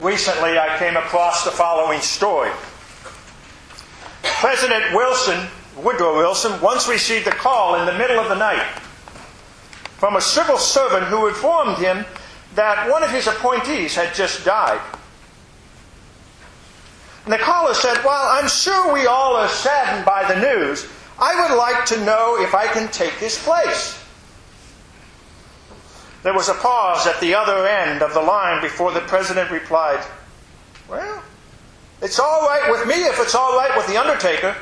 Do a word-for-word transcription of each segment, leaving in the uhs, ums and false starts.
Recently, I came across the following story. President Wilson, Woodrow Wilson, once received a call in the middle of the night from a civil servant who informed him that one of his appointees had just died. And the caller said, "Well, I'm sure we all are saddened by the news. I would like to know if I can take his place." There was a pause at the other end of the line before the president replied, "Well, it's all right with me if it's all right with the undertaker."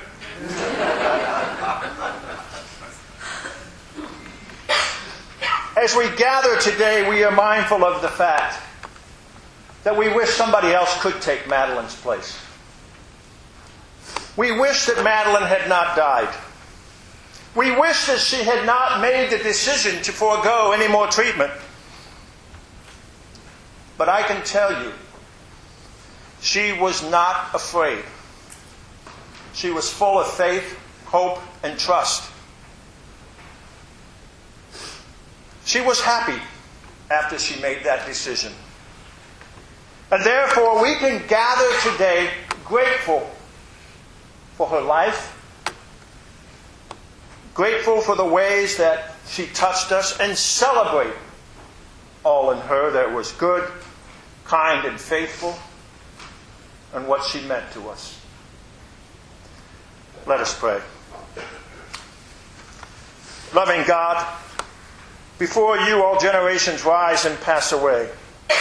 As we gather today, we are mindful of the fact that we wish somebody else could take Madeline's place. We wish that Madeline had not died. We wish that she had not made the decision to forego any more treatment. But I can tell you, she was not afraid. She was full of faith, hope, and trust. She was happy after she made that decision. And therefore, we can gather today grateful for her life, grateful for the ways that she touched us, and celebrate all in her that was good, kind, and faithful, and what she meant to us. Let us pray. Loving God, before you all generations rise and pass away.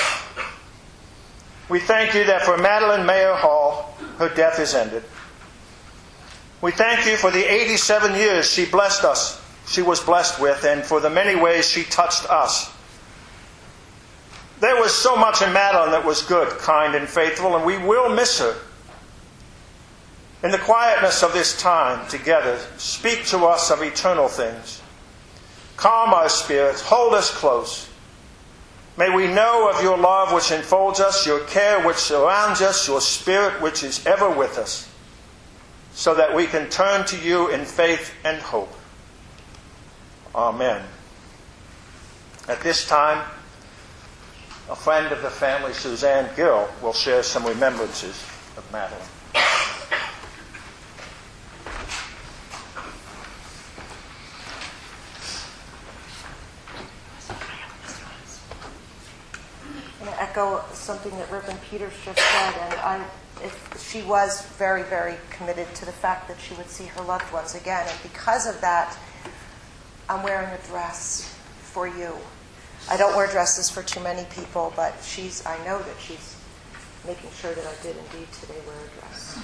We thank you that for Madeline Mayer Hall, her death is ended. We thank you for the eighty-seven years she blessed us, she was blessed with, and for the many ways she touched us. There was so much in Madeline that was good, kind, and faithful, and we will miss her. In the quietness of this time together, speak to us of eternal things. Calm our spirits, hold us close. May we know of your love which enfolds us, your care which surrounds us, your spirit which is ever with us, so that we can turn to you in faith and hope. Amen. At this time, a friend of the family, Suzanne Gill, will share some remembrances of Madeline. I'm going to echo something that Reverend Peters just said, and I If she was very, very committed to the fact that she would see her loved ones again. And because of that, I'm wearing a dress for you. I don't wear dresses for too many people, but she's. I know that she's making sure that I did indeed today wear a dress.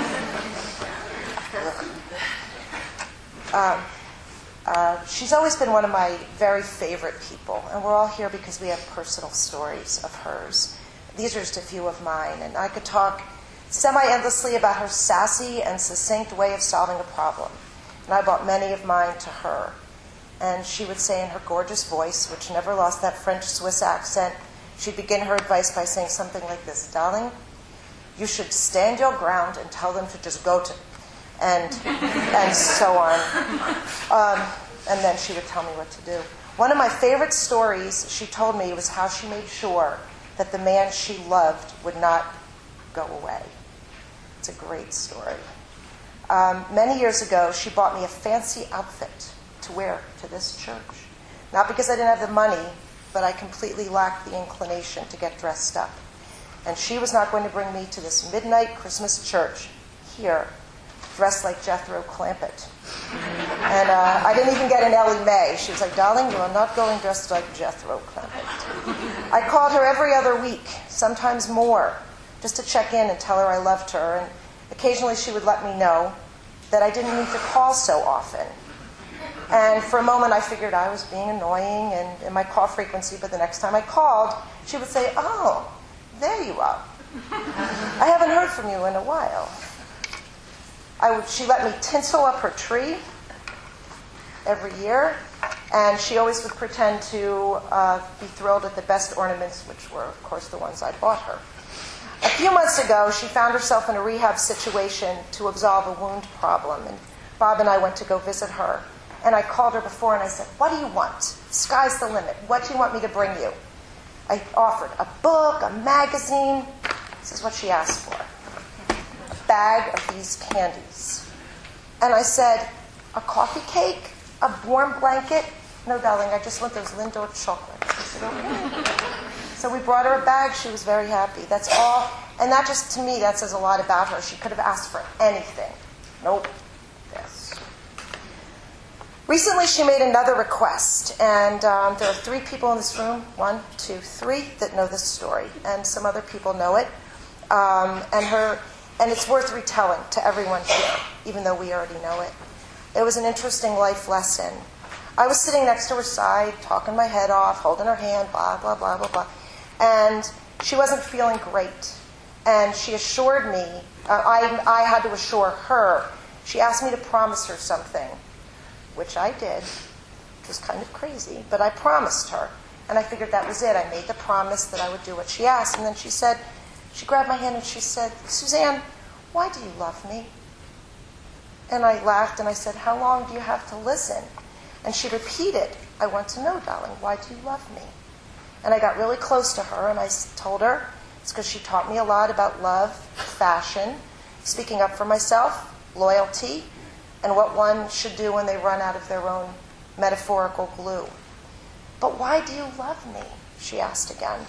um, uh, she's always been one of my very favorite people, and we're all here because we have personal stories of hers. These are just a few of mine, and I could talk semi-endlessly about her sassy and succinct way of solving a problem. And I brought many of mine to her. And she would say in her gorgeous voice, which never lost that French-Swiss accent, she'd begin her advice by saying something like this: "Darling, you should stand your ground and tell them to just go to," and and so on. Um, and then she would tell me what to do. One of my favorite stories she told me was how she made sure that the man she loved would not go away. It's a great story. Um, many years ago, she bought me a fancy outfit to wear to this church. Not because I didn't have the money, but I completely lacked the inclination to get dressed up. And she was not going to bring me to this midnight Christmas church here, dressed like Jethro Clampett. And uh, I didn't even get an Ellie Mae. She was like, "Darling, you are not going dressed like Jethro Clampett." I called her every other week, sometimes more, just to check in and tell her I loved her. And occasionally she would let me know that I didn't need to call so often. And for a moment I figured I was being annoying and in my call frequency, but the next time I called, she would say, "Oh, there you are. I haven't heard from you in a while." I would, she let me tinsel up her tree every year, and she always would pretend to uh, be thrilled at the best ornaments, which were, of course, the ones I bought her. A few months ago, she found herself in a rehab situation to absolve a wound problem, and Bob and I went to go visit her. And I called her before and I said, "What do you want? Sky's the limit. What do you want me to bring you?" I offered a book, a magazine. This is what she asked for. A bag of these candies. And I said, a coffee cake? A warm blanket? No, darling, I just want those Lindor chocolates. I said, okay. So we brought her a bag. She was very happy. That's all. And that just, to me, that says a lot about her. She could have asked for anything. Nope. Yes. Recently, she made another request. And um, there are three people in this room, one, two, three, that know this story. And some other people know it. Um, and her, and it's worth retelling to everyone here, even though we already know it. It was an interesting life lesson. I was sitting next to her side, talking my head off, holding her hand, blah, blah, blah, blah, blah. And she wasn't feeling great. And she assured me, uh, I, I had to assure her, she asked me to promise her something, which I did. It was kind of crazy, but I promised her. And I figured that was it. I made the promise that I would do what she asked. And then she said, she grabbed my hand and she said, Suzanne, why do you love me? And I laughed and I said, how long do you have to listen? And she repeated, I want to know, darling, why do you love me? And I got really close to her and I told her, it's because she taught me a lot about love, fashion, speaking up for myself, loyalty, and what one should do when they run out of their own metaphorical glue. But why do you love me? She asked again.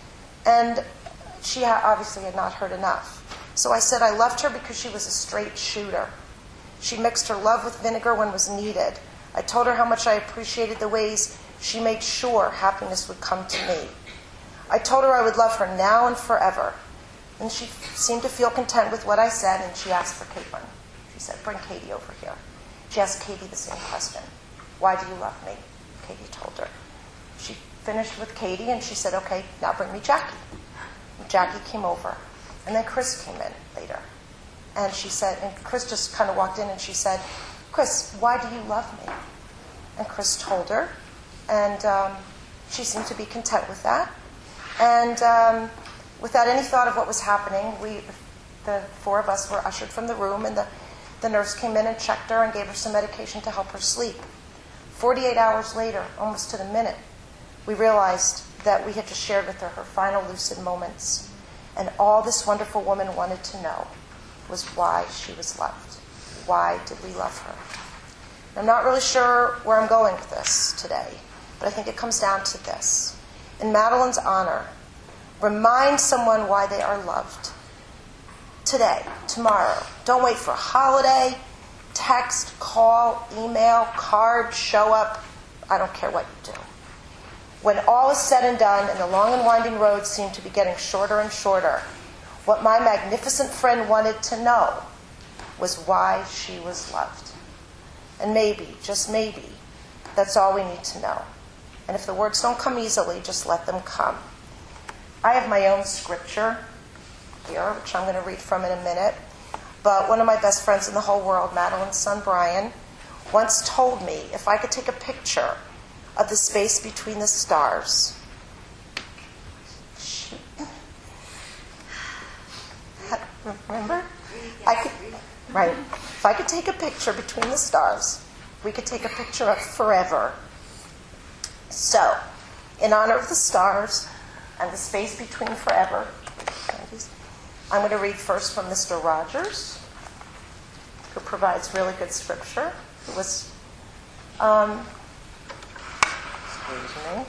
And she obviously had not heard enough. So I said I loved her because she was a straight shooter. She mixed her love with vinegar when was needed. I told her how much I appreciated the ways she made sure happiness would come to me. I told her I would love her now and forever. And she seemed to feel content with what I said, and she asked for Caitlin. She said, bring Katie over here. She asked Katie the same question. Why do you love me? Katie told her. She finished with Katie, and she said, okay, now bring me Jackie. And Jackie came over. And then Chris came in later. And she said, and Chris just kind of walked in, and she said, Chris, why do you love me? And Chris told her, and um, she seemed to be content with that. And um, without any thought of what was happening, we, the four of us were ushered from the room, and the, the nurse came in and checked her and gave her some medication to help her sleep. forty-eight hours later, almost to the minute, we realized that we had just shared with her her final lucid moments. And all this wonderful woman wanted to know was why she was loved. Why did we love her? I'm not really sure where I'm going with this today, but I think it comes down to this. In Madeline's honor, remind someone why they are loved. Today, tomorrow. Don't wait for a holiday, text, call, email, card, show up. I don't care what you do. When all is said and done and the long and winding road seemed to be getting shorter and shorter, what my magnificent friend wanted to know was why she was loved. And maybe, just maybe, that's all we need to know. And if the words don't come easily, just let them come. I have my own scripture here, which I'm going to read from in a minute. But one of my best friends in the whole world, Madeline's son Brian, once told me if I could take a picture of the space between the stars. Remember? I could, right. If I could take a picture between the stars, we could take a picture of forever. So, in honor of the stars and the space between forever, I'm going to read first from Mister Rogers, who provides really good scripture. Who was, um, excuse me.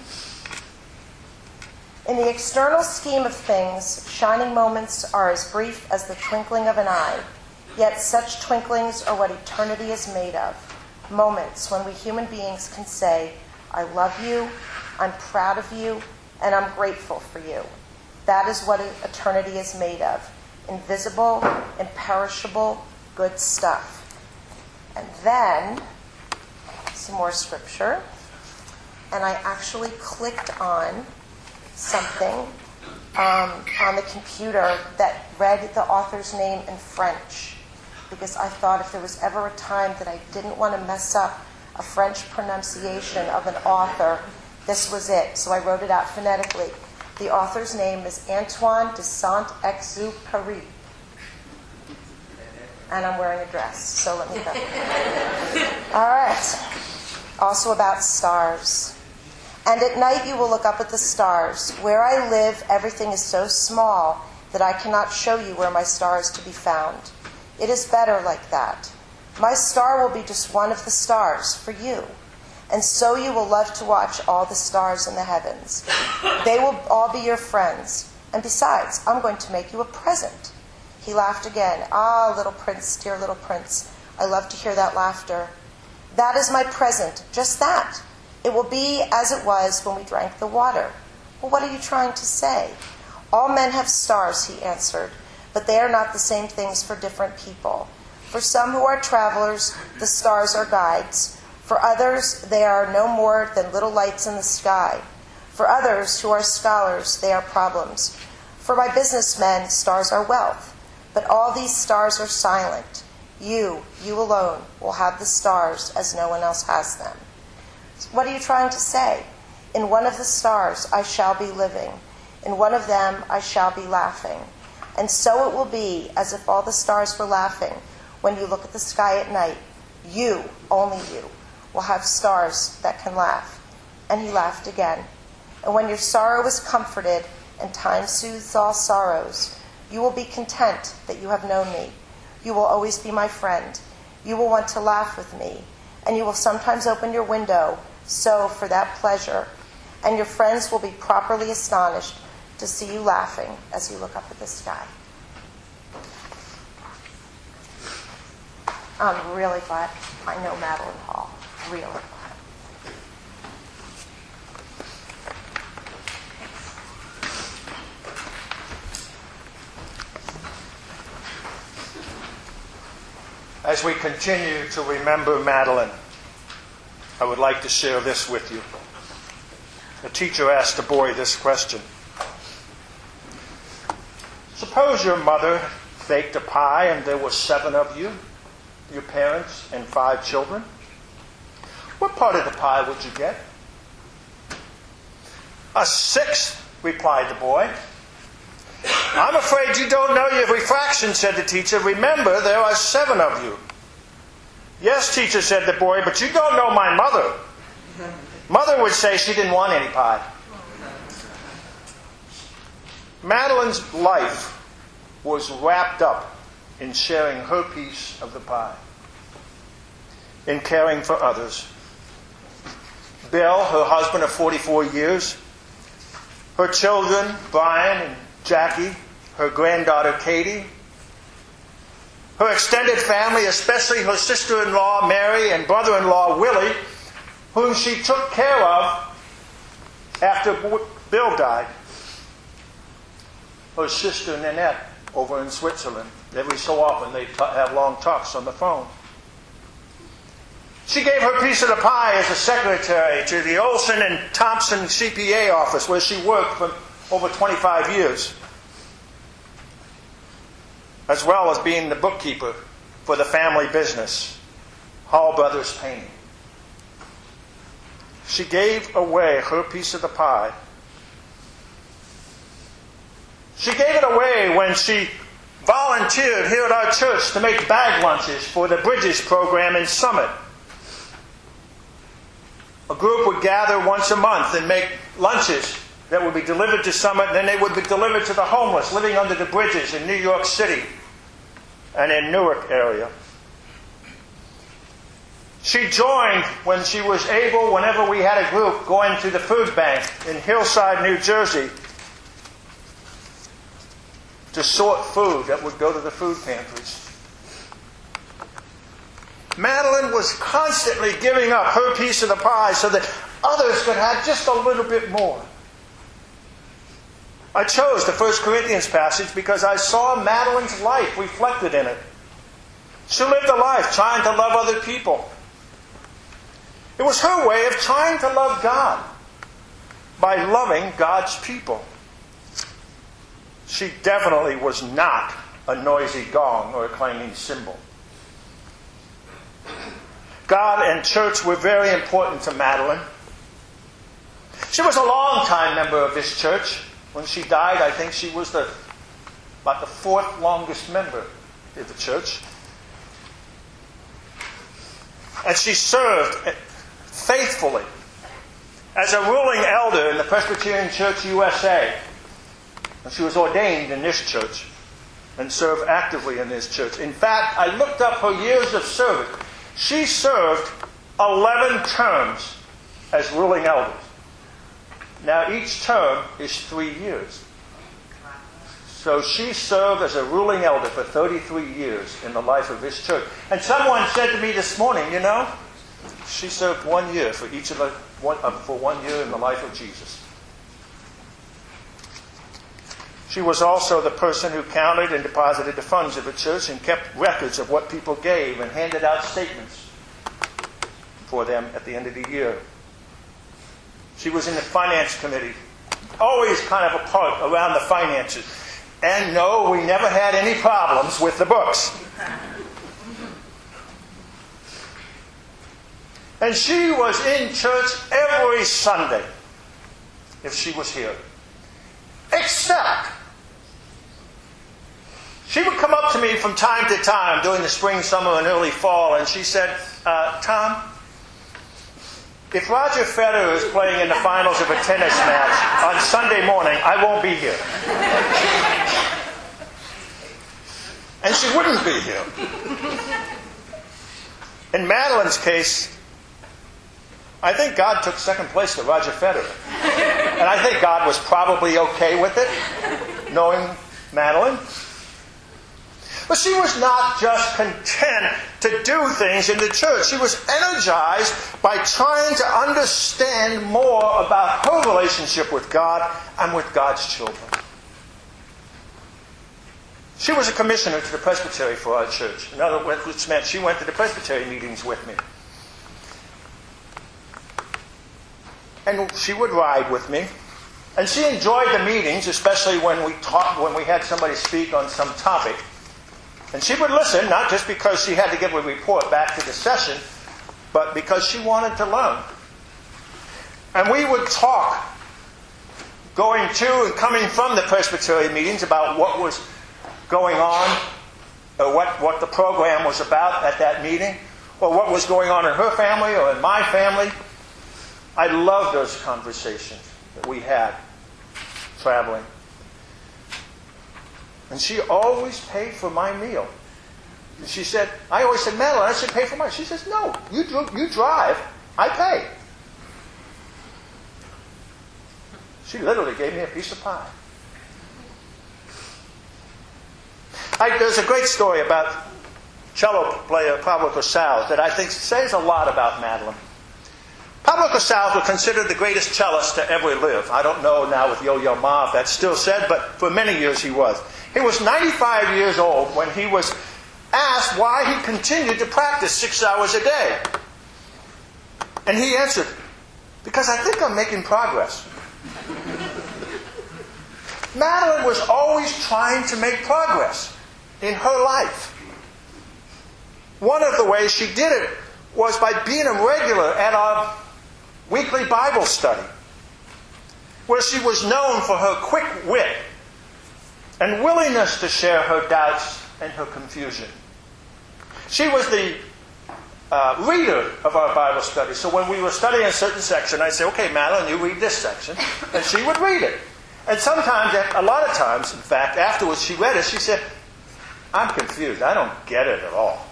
In the external scheme of things, shining moments are as brief as the twinkling of an eye. Yet such twinklings are what eternity is made of. Moments when we human beings can say, I love you, I'm proud of you, and I'm grateful for you. That is what eternity is made of. Invisible, imperishable, good stuff. And then, some more scripture. And I actually clicked on something um, on the computer that read the author's name in French, because I thought if there was ever a time that I didn't want to mess up a French pronunciation of an author, this was it. So I wrote it out phonetically. The author's name is Antoine de Saint-Exupéry. And I'm wearing a dress, so let me go. All right. Also about stars. And at night you will look up at the stars. Where I live, everything is so small that I cannot show you where my star is to be found. It is better like that. My star will be just one of the stars for you. And so you will love to watch all the stars in the heavens. They will all be your friends. And besides, I'm going to make you a present. He laughed again. Ah, little prince, dear little prince, I love to hear that laughter. That is my present, just that. It will be as it was when we drank the water. Well, what are you trying to say? All men have stars, he answered, but they are not the same things for different people. For some who are travelers, the stars are guides. For others, they are no more than little lights in the sky. For others who are scholars, they are problems. For my businessmen, stars are wealth. But all these stars are silent. You, you alone, will have the stars as no one else has them. What are you trying to say? In one of the stars I shall be living. In one of them I shall be laughing. And so it will be as if all the stars were laughing when you look at the sky at night. You, only you, will have stars that can laugh. And he laughed again. And when your sorrow is comforted and time soothes all sorrows, you will be content that you have known me. You will always be my friend. You will want to laugh with me. And you will sometimes open your window, so for that pleasure. And your friends will be properly astonished to see you laughing as you look up at the sky. I'm really glad I know Madeline Hall. Really glad. As we continue to remember Madeline, I would like to share this with you. The teacher asked the boy this question. Suppose your mother baked a pie and there were seven of you, your parents and five children. What part of the pie would you get? A sixth, replied the boy. I'm afraid you don't know your refraction, said the teacher. Remember, there are seven of you. Yes, teacher, said the boy, but you don't know my mother. Mother would say she didn't want any pie. Madeline's life was wrapped up in sharing her piece of the pie, in caring for others. Bill, her husband of forty-four years, her children, Brian and Jackie, her granddaughter Katie, her extended family, especially her sister-in-law Mary and brother-in-law Willie, whom she took care of after Bill died. Her sister Nanette over in Switzerland. Every so often they t- have long talks on the phone. She gave her piece of the pie as a secretary to the Olson and Thompson C P A office, where she worked for over twenty-five years, as well as being the bookkeeper for the family business, Hall Brothers Painting. She gave away her piece of the pie. She gave it away when she volunteered here at our church to make bag lunches for the Bridges program in Summit. A group would gather once a month and make lunches that would be delivered to Summit, and then they would be delivered to the homeless living under the bridges in New York City and in Newark area. She joined when she was able, whenever we had a group, going to the food bank in Hillside, New Jersey, to sort food that would go to the food pantries. Madeline was constantly giving up her piece of the pie so that others could have just a little bit more. I chose the First Corinthians passage because I saw Madeline's life reflected in it. She lived a life trying to love other people. It was her way of trying to love God by loving God's people. She definitely was not a noisy gong or a clanging cymbal. God and church were very important to Madeline. She was a long-time member of this church. When she died, I think she was the about the fourth longest member of the church. And she served faithfully as a ruling elder in the Presbyterian Church U S A And she was ordained in this church and served actively in this church. In fact, I looked up her years of service. She served eleven terms as ruling elders. Now, each term is three years. So she served as a ruling elder for thirty-three years in the life of this church. And someone said to me this morning, you know, she served one year for each of the one, uh, for one year in the life of Jesus. She was also the person who counted and deposited the funds of the church and kept records of what people gave and handed out statements for them at the end of the year. She was in the finance committee, always kind of a part around the finances. And no, we never had any problems with the books. And she was in church every Sunday, if she was here. Except, she would come up to me from time to time during the spring, summer, and early fall, and she said, uh, Tom, if Roger Federer is playing in the finals of a tennis match on Sunday morning, I won't be here. And she wouldn't be here. In Madeline's case, I think God took second place to Roger Federer. And I think God was probably okay with it, knowing Madeline. But she was not just content to do things in the church. She was energized by trying to understand more about her relationship with God and with God's children. She was a commissioner to the presbytery for our church. In other words, which meant she went to the presbytery meetings with me. And she would ride with me. And she enjoyed the meetings, especially when we talked, when we had somebody speak on some topic. And she would listen, not just because she had to give a report back to the session, but because she wanted to learn. And we would talk, going to and coming from the presbytery meetings, about what was going on, or what, what the program was about at that meeting, or what was going on in her family or in my family. I loved those conversations that we had traveling. And she always paid for my meal. And she said, I always said, Madeline, I should pay for mine. She says, no, you, you drive, I pay. She literally gave me a piece of pie. I, there's a great story about cello player Pablo Casals that I think says a lot about Madeline. Pablo Casals was considered the greatest cellist to ever live. I don't know now with Yo-Yo Ma if that's still said, but for many years he was. He was ninety-five years old when he was asked why he continued to practice six hours a day. And he answered, because I think I'm making progress. Madeline was always trying to make progress in her life. One of the ways she did it was by being a regular at our weekly Bible study, where she was known for her quick wit and willingness to share her doubts and her confusion. She was the uh, reader of our Bible study. So when we were studying a certain section, I'd say, okay, Madeline, you read this section. And she would read it. And sometimes, a lot of times, in fact, afterwards she read it, she said, I'm confused. I don't get it at all.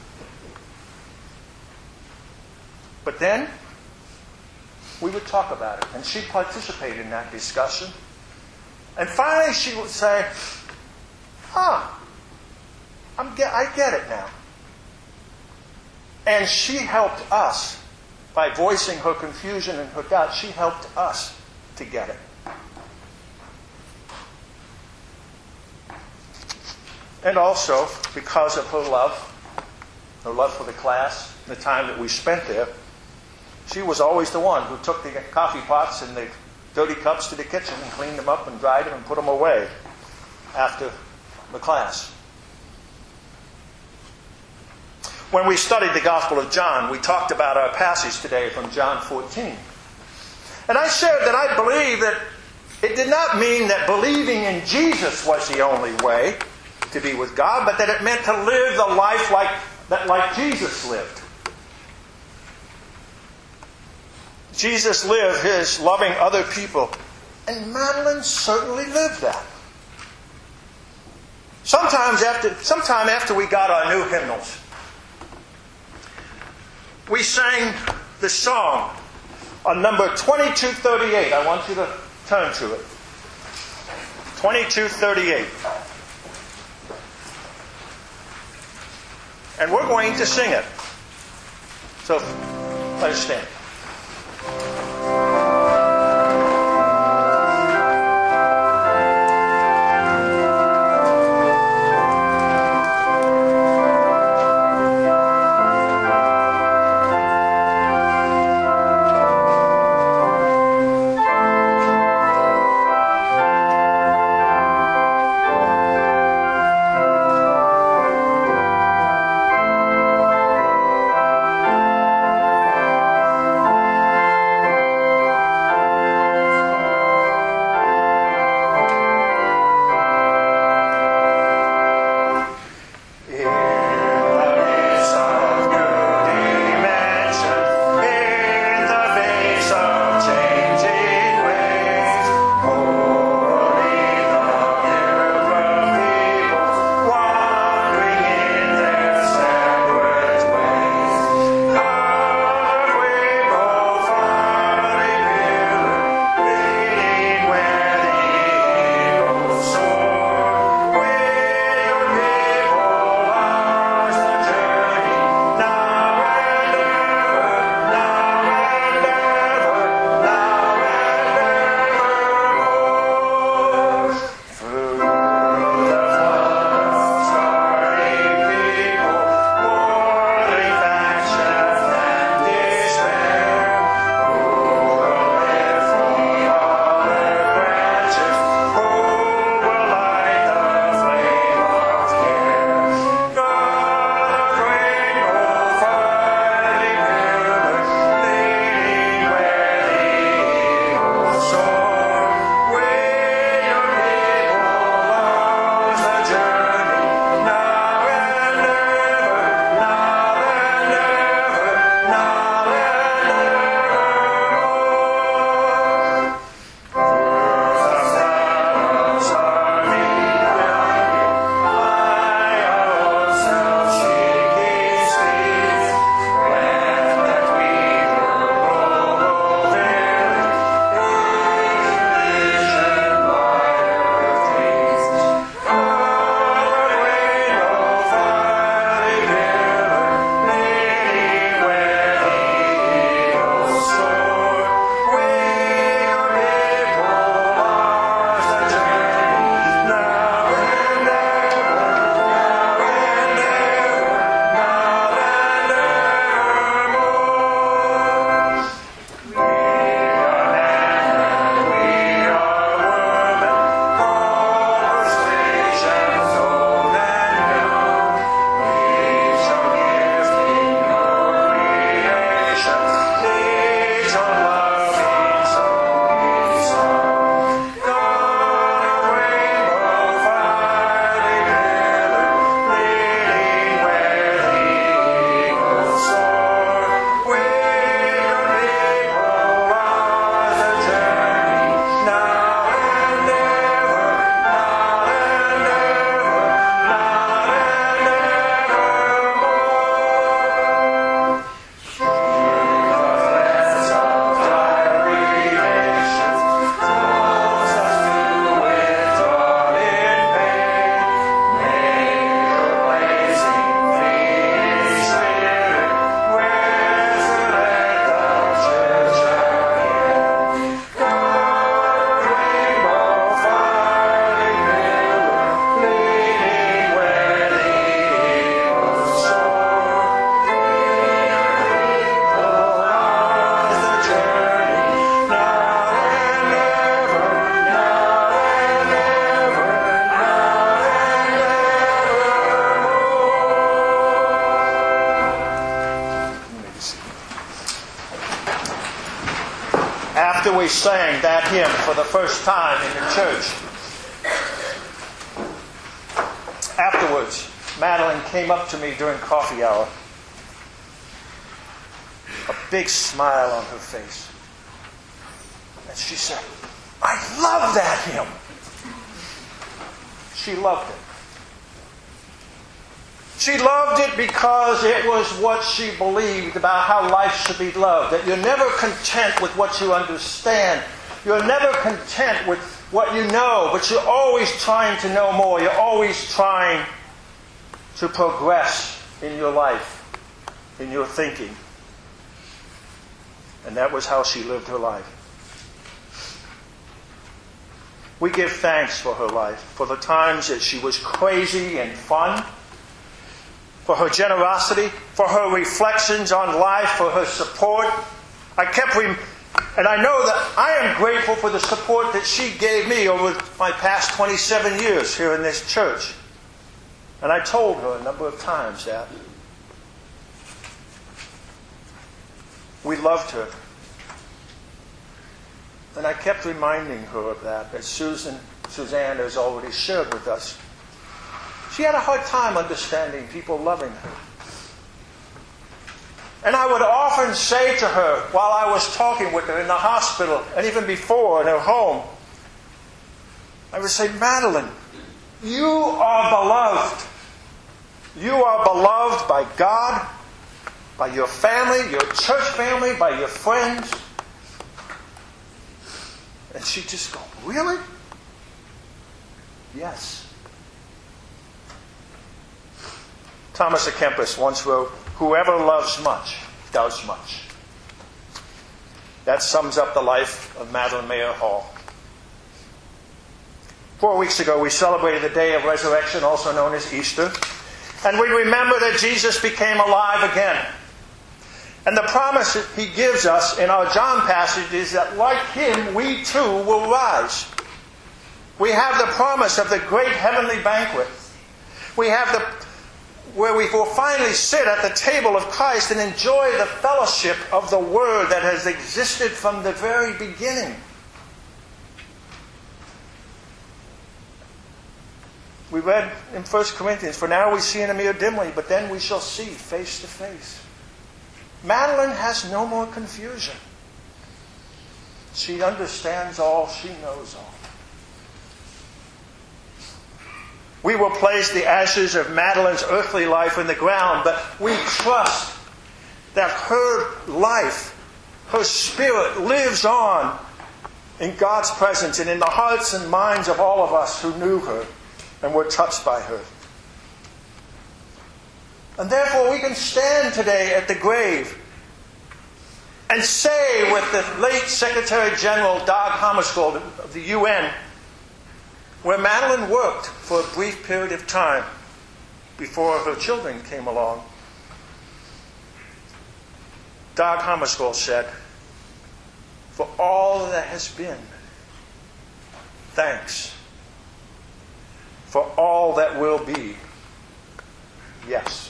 But then, we would talk about it. And she'd participate in that discussion. And finally she would say, huh, I'm get, I get it now. And she helped us, by voicing her confusion and her doubt, she helped us to get it. And also, because of her love, her love for the class, the time that we spent there, she was always the one who took the coffee pots and the dirty cups to the kitchen and cleaned them up and dried them and put them away after the class. When we studied the Gospel of John, we talked about our passage today from John fourteen. And I shared that I believe that it did not mean that believing in Jesus was the only way to be with God, but that it meant to live the life like, that, like Jesus lived. Jesus lived his loving other people, and Madeline certainly lived that. Sometimes after, sometime after we got our new hymnals, we sang the song on number twenty-two thirty-eight. I want you to turn to it. twenty-two thirty-eight. And we're going to sing it. So let us stand. after we sang that hymn for the first time in the church, afterwards, Madeline came up to me during coffee hour, a big smile on her face. And she said, "I love that hymn." She loved it. She loved it because it was what she believed about how life should be loved. That you're never content with what you understand. You're never content with what you know, but you're always trying to know more. You're always trying to progress in your life, in your thinking. And that was how she lived her life. We give thanks for her life, for the times that she was crazy and fun, for her generosity, for her reflections on life, for her support. I kept, rem- and I know that I am grateful for the support that she gave me over my past twenty-seven years here in this church. And I told her a number of times that. We loved her. And I kept reminding her of that, as Susan, Suzanne has already shared with us. She had a hard time understanding people loving her. And I would often say to her, while I was talking with her in the hospital, and even before in her home, I would say, Madeline, you are beloved. You are beloved by God, by your family, your church family, by your friends. And she'd just go, really? Yes. Thomas à Kempis once wrote, whoever loves much does much. That sums up the life of Madeleine Mayer Hall. Four weeks ago, we celebrated the day of resurrection, also known as Easter. And we remember that Jesus became alive again. And the promise that he gives us in our John passage is that like him, we too will rise. We have the promise of the great heavenly banquet. We have the where we will finally sit at the table of Christ and enjoy the fellowship of the Word that has existed from the very beginning. We read in First Corinthians, for now we see in a mirror dimly, but then we shall see face to face. Madeline has no more confusion. She understands all. She knows all. We will place the ashes of Madeline's earthly life in the ground, but we trust that her life, her spirit, lives on in God's presence and in the hearts and minds of all of us who knew her and were touched by her. And therefore we can stand today at the grave and say with the late Secretary General Dag Hammarskjöld of the U N, where Madeline worked for a brief period of time before her children came along, Dag Hammarskjöld said, for all that has been, thanks. For all that will be, yes.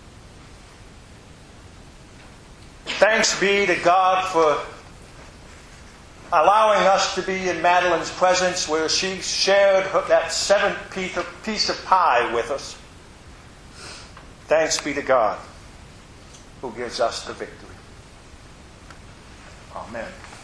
Thanks be to God for allowing us to be in Madeline's presence where she shared her, that seventh piece of, piece of pie with us. Thanks be to God who gives us the victory. Amen.